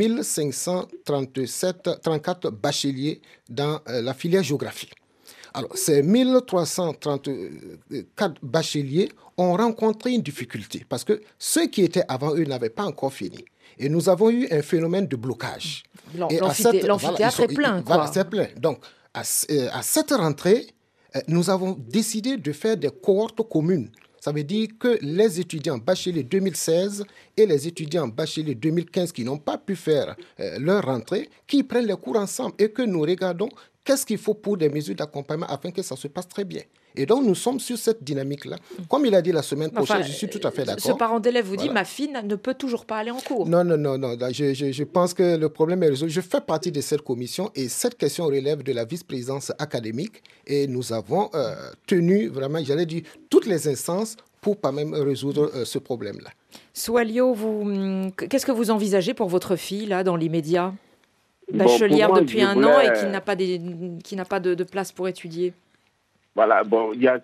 S3: 1534 bacheliers dans la filière géographie. Alors, ces 1334 bacheliers ont rencontré une difficulté parce que ceux qui étaient avant eux n'avaient pas encore fini. Et nous avons eu un phénomène de blocage.
S2: L'amphithéâtre est plein.
S3: Voilà, c'est plein. Donc, à cette rentrée, nous avons décidé de faire des cohortes communes. Ça veut dire que les étudiants bacheliers 2016 et les étudiants bacheliers 2015 qui n'ont pas pu faire leur rentrée, qui prennent les cours ensemble et que nous regardons qu'est-ce qu'il faut pour des mesures d'accompagnement afin que ça se passe très bien. Et donc, nous sommes sur cette dynamique-là. Comme il a dit la semaine prochaine, je suis tout à fait d'accord.
S2: Ce parent d'élève vous dit, ma fille ne peut toujours pas aller en cours.
S3: Non. Je pense que le problème est résolu. Je fais partie de cette commission et cette question relève de la vice-présidence académique. Et nous avons tenu vraiment, j'allais dire, toutes les instances pour pas même résoudre ce problème-là.
S2: Soualio, qu'est-ce que vous envisagez pour votre fille, là, dans l'immédiat? Bachelière depuis un an et qui n'a pas de place pour étudier.
S10: Voilà, il y a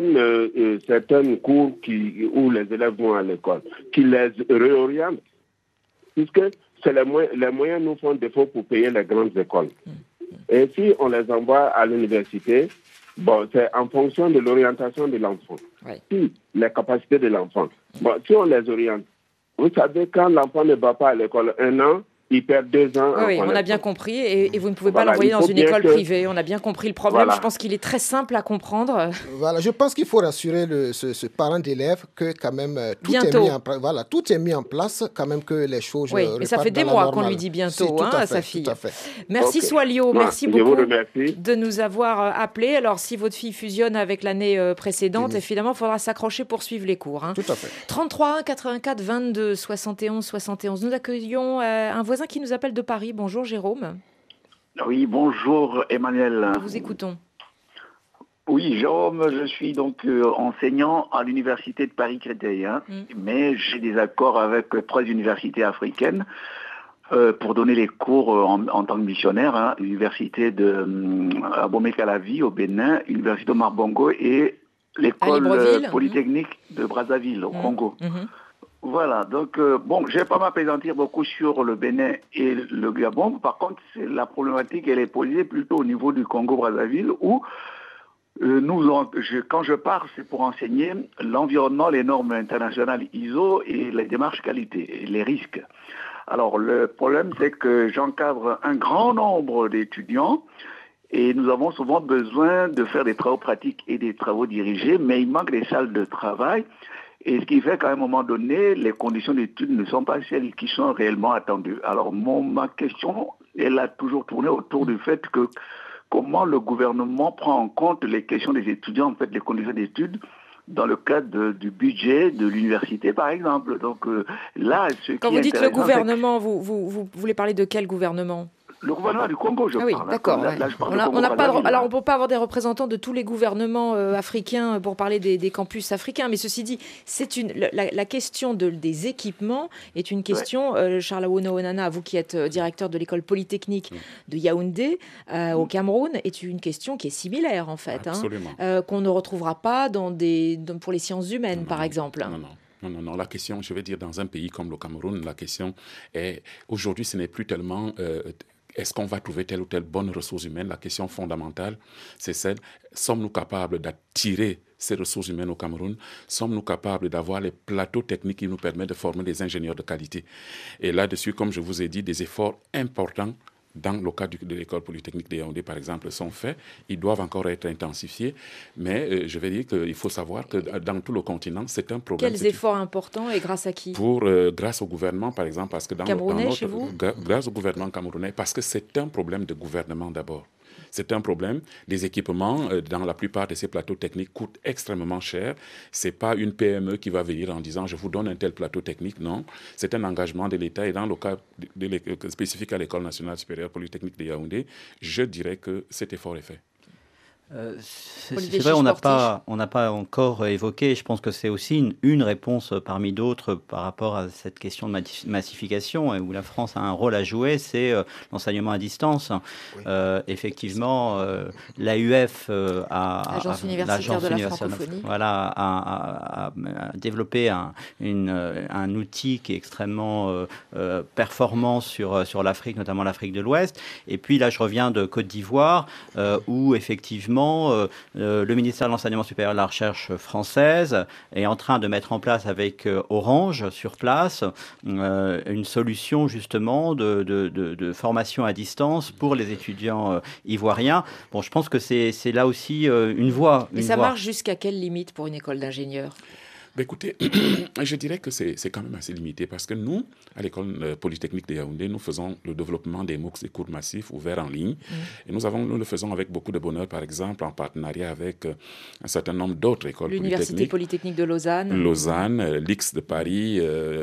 S10: certaines cours où les élèves vont à l'école, qui les réorientent, puisque les moyens nous font défaut pour payer les grandes écoles. Et si on les envoie à l'université, c'est en fonction de l'orientation de l'enfant, si les capacités de l'enfant. Si on les oriente, vous savez, quand l'enfant ne va pas à l'école 1 an, il perd 2 ans.
S2: Oui, on a bien compris. Et vous ne pouvez pas l'envoyer dans une école privée. On a bien compris le problème. Voilà. Je pense qu'il est très simple à comprendre.
S3: Voilà, je pense qu'il faut rassurer ce parent d'élève que quand même tout est mis en place, quand même que les choses.
S2: Oui, mais ça fait des mois qu'on lui dit bientôt à sa fille. Merci Soualio, merci beaucoup de nous avoir appelés. Alors, si votre fille fusionne avec l'année précédente, évidemment, il faudra s'accrocher pour suivre les cours.
S3: Tout à fait.
S2: 33 1 84 22 71 71. Nous accueillons un voisin qui nous appelle de Paris. Bonjour Jérôme.
S11: Oui, bonjour Emmanuel.
S2: Nous vous écoutons.
S11: Oui, Jérôme, je suis donc enseignant à l'université de Paris-Créteil, mais j'ai des accords avec 3 universités africaines pour donner les cours en tant que missionnaire. L'université de Abomey-Calavi au Bénin, l'université de Marbongo et l'école polytechnique de Brazzaville au Congo. Voilà, donc je ne vais pas m'appesantir beaucoup sur le Bénin et le Gabon. Par contre, la problématique, elle est posée plutôt au niveau du Congo-Brazzaville où quand je pars, c'est pour enseigner l'environnement, les normes internationales ISO et les démarches qualité et les risques. Alors, le problème, c'est que j'encadre un grand nombre d'étudiants et nous avons souvent besoin de faire des travaux pratiques et des travaux dirigés, mais il manque des salles de travail. Et ce qui fait qu'à un moment donné, les conditions d'études ne sont pas celles qui sont réellement attendues. Alors, ma question, elle a toujours tourné autour du fait que comment le gouvernement prend en compte les questions des étudiants, en fait, les conditions d'études, dans le cadre du budget de l'université, par exemple. Donc là,
S2: quand vous dites le gouvernement, vous voulez parler de quel gouvernement ?
S11: Le gouvernement du Congo, je parle.
S2: Oui, d'accord. On ne peut pas avoir des représentants de tous les gouvernements africains pour parler des campus africains. Mais ceci dit, la question des équipements est une question, Charles Awona-Onana, vous qui êtes directeur de l'école polytechnique de Yaoundé au Cameroun, est une question qui est similaire en fait.
S4: Absolument.
S2: Qu'on ne retrouvera pas pour les sciences humaines, par exemple.
S4: Non. La question, je vais dire, dans un pays comme le Cameroun, la question est, aujourd'hui, ce n'est plus tellement... est-ce qu'on va trouver telle ou telle bonne ressource humaine? La question fondamentale, c'est celle, sommes-nous capables d'attirer ces ressources humaines au Cameroun? Sommes-nous capables d'avoir les plateaux techniques qui nous permettent de former des ingénieurs de qualité? Et là-dessus, comme je vous ai dit, des efforts importants dans le cas de l'école polytechnique de Yaoundé, par exemple, sont faits. Ils doivent encore être intensifiés. Mais je vais dire qu'il faut savoir que dans tout le continent, c'est un problème.
S2: Quels efforts importants et grâce à qui?
S4: Grâce au gouvernement, par exemple, parce que
S2: chez vous?
S4: Grâce au gouvernement camerounais, parce que c'est un problème de gouvernement d'abord. C'est un problème. Les équipements, dans la plupart de ces plateaux techniques, coûtent extrêmement cher. Ce n'est pas une PME qui va venir en disant « je vous donne un tel plateau technique ». Non, c'est un engagement de l'État. Et dans le cas spécifique à l'École nationale supérieure polytechnique de Yaoundé, je dirais que cet effort est fait.
S5: C'est vrai, on n'a pas encore évoqué, je pense que c'est aussi une réponse parmi d'autres par rapport à cette question de massification, où la France a un rôle à jouer, c'est l'enseignement à distance. Oui. Effectivement, l'AUF,
S2: l'Agence universitaire de la francophonie,
S5: a développé un outil qui est extrêmement performant sur l'Afrique, notamment l'Afrique de l'Ouest. Et puis là, je reviens de Côte d'Ivoire, où effectivement, le ministère de l'Enseignement supérieur et de la Recherche française est en train de mettre en place avec Orange sur place une solution justement de formation à distance pour les étudiants ivoiriens. Bon, je pense que c'est là aussi une voie.
S2: Et ça marche jusqu'à quelle limite pour une école d'ingénieurs ?
S4: Écoutez, je dirais que c'est quand même assez limité parce que nous, à l'école polytechnique de Yaoundé, nous faisons le développement des MOOCs, des cours massifs ouverts en ligne. Et nous le faisons avec beaucoup de bonheur, par exemple, en partenariat avec un certain nombre d'autres écoles polytechniques.
S2: L'Université polytechnique de Lausanne.
S4: L'IX de Paris,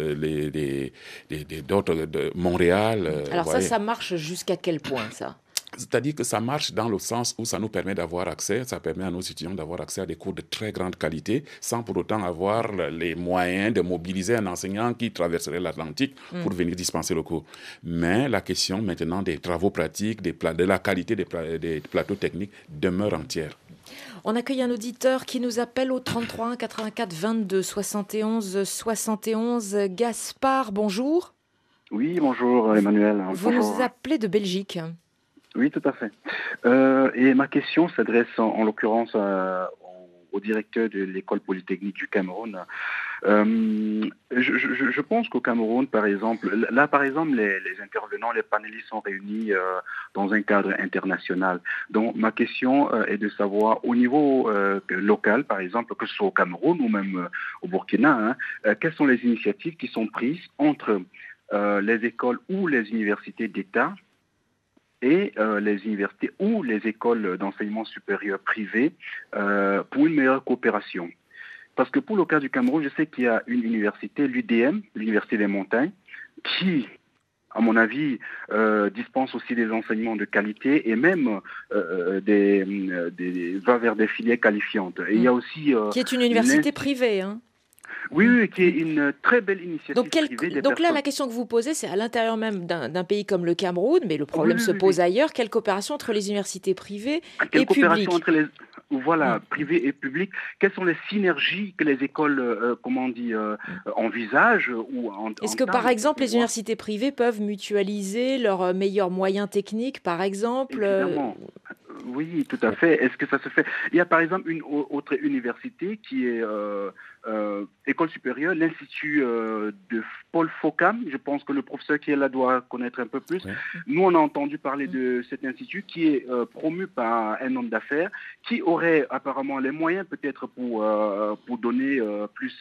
S4: d'autres de Montréal.
S2: Alors ça marche jusqu'à quel point, ça ?
S4: C'est-à-dire que ça marche dans le sens où ça nous permet d'avoir accès, ça permet à nos étudiants d'avoir accès à des cours de très grande qualité sans pour autant avoir les moyens de mobiliser un enseignant qui traverserait l'Atlantique pour venir dispenser le cours. Mais la question maintenant des travaux pratiques, de la qualité des plateaux techniques demeure entière.
S2: On accueille un auditeur qui nous appelle au 33 84 22 71 71. Gaspard, bonjour.
S12: Oui, bonjour Emmanuel.
S2: Vous nous appelez de Belgique.
S12: Oui, tout à fait. Et ma question s'adresse en l'occurrence au directeur de l'école polytechnique du Cameroun. Je pense qu'au Cameroun, par exemple, les intervenants, les panélistes sont réunis dans un cadre international. Donc, ma question est de savoir, au niveau local, par exemple, que ce soit au Cameroun ou même au Burkina, quelles sont les initiatives qui sont prises entre les écoles ou les universités d'État et les universités ou les écoles d'enseignement supérieur privées pour une meilleure coopération. Parce que pour le cas du Cameroun, je sais qu'il y a une université, l'UDM, l'Université des Montagnes, qui, à mon avis, dispense aussi des enseignements de qualité et même va vers des filières qualifiantes. Et il y a aussi...
S2: qui est une université privée, hein.
S12: Oui, qui est une très belle initiative privée.
S2: Donc là, la question que vous posez, c'est à l'intérieur même d'un pays comme le Cameroun, mais le problème se pose ailleurs. Quelle coopération entre les universités privées et publiques ?
S12: Privées et publiques. Quelles sont les synergies que les écoles, envisagent ou
S2: Est-ce que, par exemple, les universités privées peuvent mutualiser leurs meilleurs moyens techniques, par exemple ?
S12: Évidemment. Oui, tout à fait. Est-ce que ça se fait ? Il y a par exemple une autre université qui est école supérieure, l'Institut de Paul Focam. Je pense que le professeur qui est là doit connaître un peu plus. Oui. Nous, on a entendu parler de cet institut qui est promu par un homme d'affaires qui aurait apparemment les moyens peut-être pour donner plus,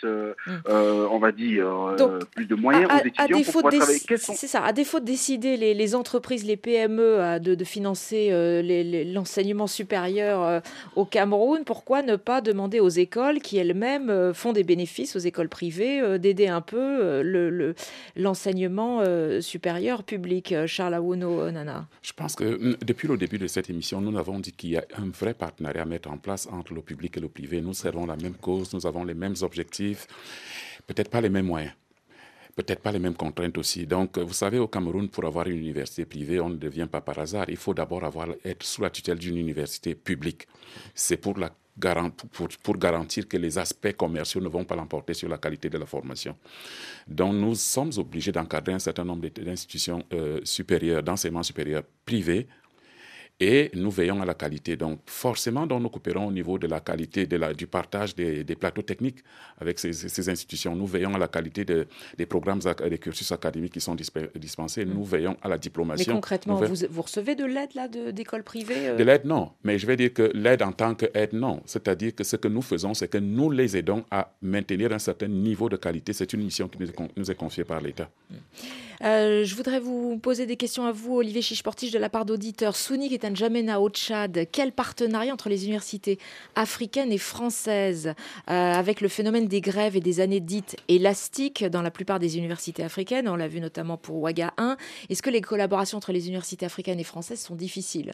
S12: plus de moyens aux étudiants pour pouvoir travailler.
S2: C'est ça. À défaut de décider les entreprises, les PME de financer l'enseignement supérieur au Cameroun, pourquoi ne pas demander aux écoles qui elles-mêmes font des bénéfices aux écoles privées d'aider un peu l'enseignement supérieur public? Charles Awuno Nana.
S4: Je pense que depuis le début de cette émission, nous avons dit qu'il y a un vrai partenariat à mettre en place entre le public et le privé. Nous servons la même cause, nous avons les mêmes objectifs, peut-être pas les mêmes moyens. Peut-être pas les mêmes contraintes aussi. Donc, vous savez, au Cameroun, pour avoir une université privée, on ne devient pas par hasard. Il faut d'abord être sous la tutelle d'une université publique. C'est pour garantir que les aspects commerciaux ne vont pas l'emporter sur la qualité de la formation. Donc, nous sommes obligés d'encadrer un certain nombre d'institutions supérieures, d'enseignement supérieur privées. et nous veillons à la qualité. Donc forcément, nous coopérons au niveau de la qualité du partage des plateaux techniques avec ces institutions. Nous veillons à la qualité des programmes, des cursus académiques qui sont dispensés. Nous veillons à la diplomatie.
S2: Mais concrètement, vous recevez de l'aide là, d'écoles privées
S4: De l'aide, non. Mais je vais dire que l'aide en tant qu'aide, non. C'est-à-dire que ce que nous faisons, c'est que nous les aidons à maintenir un certain niveau de qualité. C'est une mission qui nous est confiée par l'État.
S2: Je voudrais vous poser des questions à vous, Olivier Chiche-Portiche, de la part d'auditeurs. Souni N'Djamena au Tchad, quel partenariat entre les universités africaines et françaises avec le phénomène des grèves et des années dites élastiques dans la plupart des universités africaines? On l'a vu notamment pour Ouaga 1. Est-ce que les collaborations entre les universités africaines et françaises sont difficiles?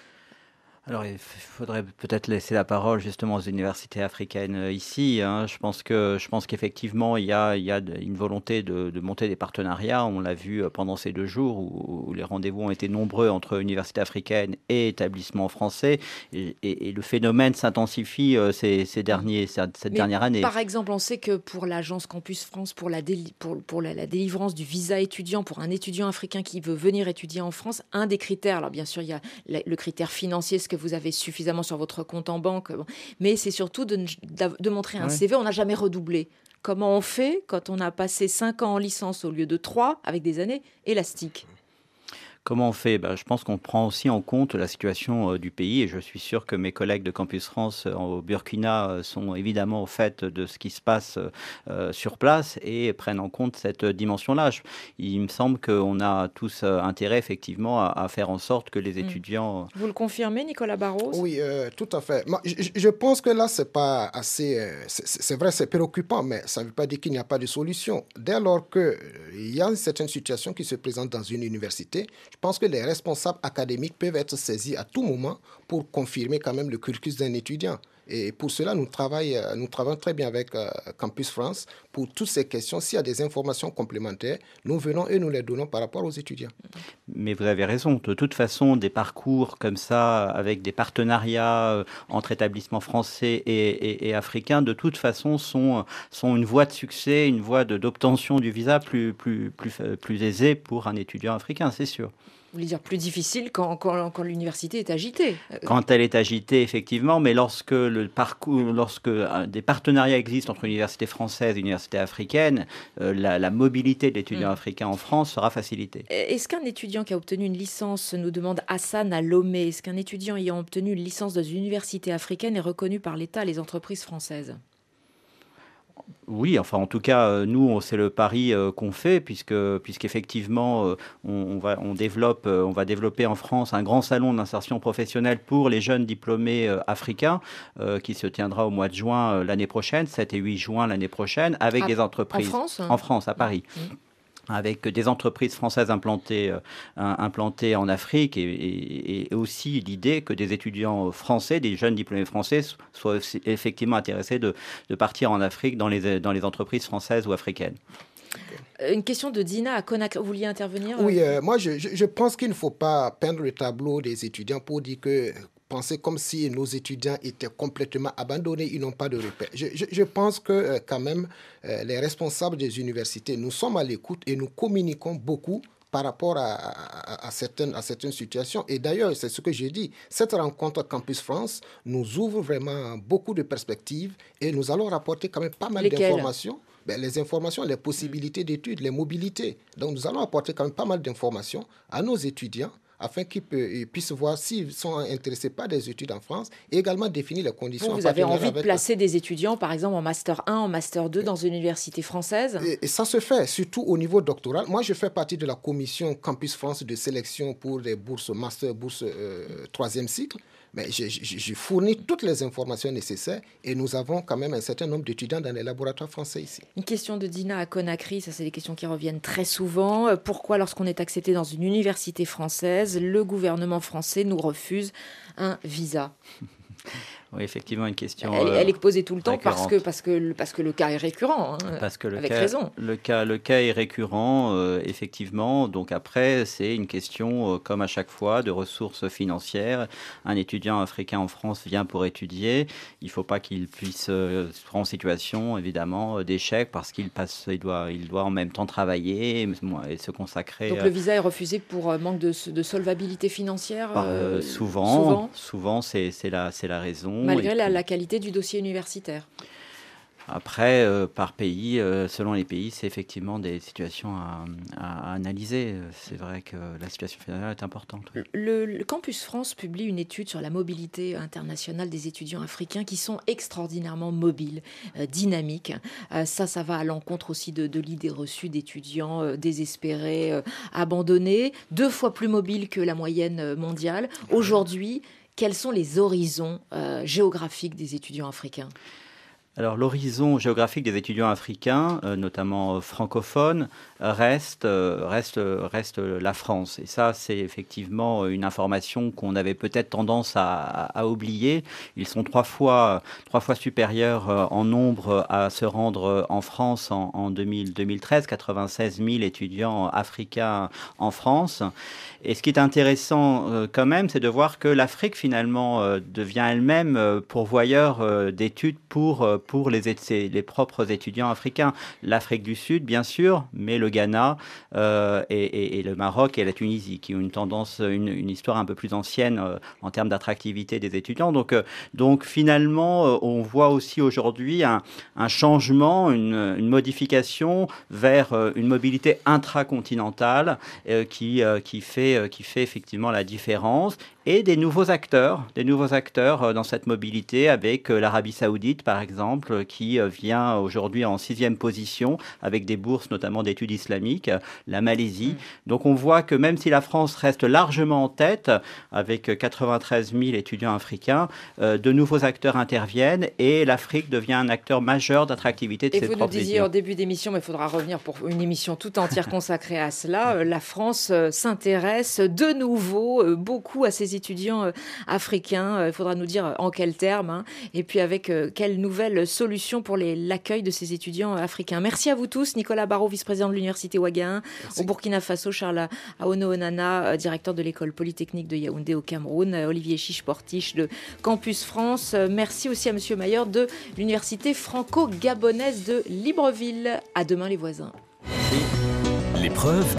S5: Alors, il faudrait peut-être laisser la parole justement aux universités africaines ici. Je pense qu'effectivement, il y a une volonté de monter des partenariats. On l'a vu pendant ces 2 jours où les rendez-vous ont été nombreux entre universités africaines et établissements français. Et le phénomène s'intensifie cette dernière année.
S2: Par exemple, on sait que pour l'agence Campus France, pour la délivrance du visa étudiant, pour un étudiant africain qui veut venir étudier en France, un des critères, alors bien sûr, il y a le critère financier, ce que vous avez suffisamment sur votre compte en banque, mais c'est surtout de montrer un CV. On n'a jamais redoublé. Comment on fait quand on a passé 5 ans en licence au lieu de 3 avec des années élastiques?
S5: Comment on fait? Je pense qu'on prend aussi en compte la situation du pays et je suis sûr que mes collègues de Campus France au Burkina sont évidemment au fait de ce qui se passe sur place et prennent en compte cette dimension-là. Il me semble qu'on a tous intérêt effectivement à faire en sorte que les étudiants...
S2: Vous le confirmez, Nicolas Barros?
S3: Oui, tout à fait. Moi, je pense que là, c'est pas assez... c'est vrai, c'est préoccupant, mais ça ne veut pas dire qu'il n'y a pas de solution. Dès lors qu'il y a une certaine situation qui se présente dans une université, je pense que les responsables académiques peuvent être saisis à tout moment pour confirmer quand même le cursus d'un étudiant. Et pour cela, nous travaillons très bien avec Campus France pour toutes ces questions. S'il y a des informations complémentaires, nous venons et nous les donnons par rapport aux étudiants.
S5: Mais vous avez raison. De toute façon, des parcours comme ça, avec des partenariats entre établissements français et africains, de toute façon, sont une voie de succès, une voie d'obtention du visa plus aisée pour un étudiant africain, c'est sûr.
S2: Vous voulez dire plus difficile quand l'université est agitée?
S5: Quand elle est agitée, effectivement, mais lorsque des partenariats existent entre universités françaises et universités africaines, la mobilité de l'étudiant africain en France sera facilitée.
S2: Est-ce qu'un étudiant qui a obtenu une licence, nous demande Hassan à Lomé, est-ce qu'un étudiant ayant obtenu une licence dans une université africaine est reconnu par l'État et les entreprises françaises?
S5: Oui, enfin en tout cas, nous, c'est le pari qu'on fait, puisqu'effectivement, on va développer en France un grand salon d'insertion professionnelle pour les jeunes diplômés africains qui se tiendra au mois de juin l'année prochaine, 7 et 8 juin l'année prochaine, avec des entreprises. En France, à Paris. Avec des entreprises françaises implantées en Afrique et aussi l'idée que des étudiants français, des jeunes diplômés français soient effectivement intéressés de partir en Afrique dans les entreprises françaises ou africaines.
S2: Une question de Dina à Conakry. Vous vouliez intervenir?
S3: Oui, moi je pense qu'il ne faut pas peindre le tableau des étudiants pour dire que penser comme si nos étudiants étaient complètement abandonnés, ils n'ont pas de repères. Je pense que quand même, les responsables des universités, nous sommes à l'écoute et nous communiquons beaucoup par rapport à certaines situations. Et d'ailleurs, c'est ce que j'ai dit, cette rencontre Campus France nous ouvre vraiment beaucoup de perspectives et nous allons rapporter quand même pas mal d'informations. Les informations, les possibilités d'études, les mobilités. Donc, nous allons apporter quand même pas mal d'informations à nos étudiants afin qu'ils puissent voir s'ils sont intéressés par des études en France et également définir les conditions.
S2: Vous avez envie de placer des étudiants, par exemple, en Master 1, en Master 2 dans une université française?
S3: Et ça se fait, surtout au niveau doctoral. Moi, je fais partie de la commission Campus France de sélection pour les bourses Master, bourses 3e cycle. Mais j'ai fourni toutes les informations nécessaires et nous avons quand même un certain nombre d'étudiants dans les laboratoires français ici.
S2: Une question de Dina à Conakry, ça c'est des questions qui reviennent très souvent. Pourquoi lorsqu'on est accepté dans une université française, le gouvernement français nous refuse un visa?
S5: Oui, effectivement, une question.
S2: Elle est posée tout le temps parce
S5: récurrente.
S2: que le cas est récurrent. Hein,
S5: parce que
S2: avec raison.
S5: Le cas est récurrent, effectivement. Donc après, c'est une question, comme à chaque fois, de ressources financières. Un étudiant africain en France vient pour étudier. Il ne faut pas qu'il puisse se trouver en situation, évidemment, d'échec parce qu'il doit en même temps travailler et se consacrer.
S2: Donc le visa est refusé pour manque de solvabilité financière.
S5: Souvent, c'est la raison.
S2: Malgré la qualité du dossier universitaire.
S5: Après, par pays, selon les pays, c'est effectivement des situations à analyser. C'est vrai que la situation fédérale est importante. Oui.
S2: Le Campus France publie une étude sur la mobilité internationale des étudiants africains qui sont extraordinairement mobiles, dynamiques. Ça va à l'encontre aussi de l'idée reçue d'étudiants désespérés, abandonnés, 2 fois plus mobiles que la moyenne mondiale. Aujourd'hui, quels sont les horizons géographiques des étudiants africains ?
S5: Alors l'horizon géographique des étudiants africains, notamment francophones, reste la France. Et ça, c'est effectivement une information qu'on avait peut-être tendance à oublier. Ils sont 3 fois supérieurs en nombre à se rendre en France en 2013, 96 000 étudiants africains en France. Et ce qui est intéressant quand même, c'est de voir que l'Afrique finalement devient elle-même pourvoyeur d'études pour les propres étudiants africains. L'Afrique du Sud, bien sûr, mais le Ghana et le Maroc et la Tunisie, qui ont une tendance, une histoire un peu plus ancienne en termes d'attractivité des étudiants. Donc finalement, on voit aussi aujourd'hui un changement, une modification vers une mobilité intracontinentale qui fait effectivement la différence. Et des nouveaux acteurs dans cette mobilité avec l'Arabie Saoudite, par exemple, qui vient aujourd'hui en 6e position avec des bourses notamment d'études islamiques, la Malaisie. Donc on voit que même si la France reste largement en tête avec 93 000 étudiants africains, de nouveaux acteurs interviennent et l'Afrique devient un acteur majeur d'attractivité de ses propres étudiants. Et vous nous disiez
S2: en début d'émission, mais il faudra revenir pour une émission tout entière consacrée à cela, la France s'intéresse de nouveau beaucoup à ces étudiants africains. Il faudra nous dire en quels termes, hein, et puis avec quelles nouvelles solutions pour l'accueil de ces étudiants africains. Merci à vous tous. Nicolas Barrot, vice-président de l'Université Ouagain au Burkina Faso, Charles Aono-Onana, directeur de l'école polytechnique de Yaoundé au Cameroun, Olivier Chiche-Portiche de Campus France. Merci aussi à Monsieur Maillard de l'Université franco-gabonaise de Libreville. À demain les voisins.
S1: L'épreuve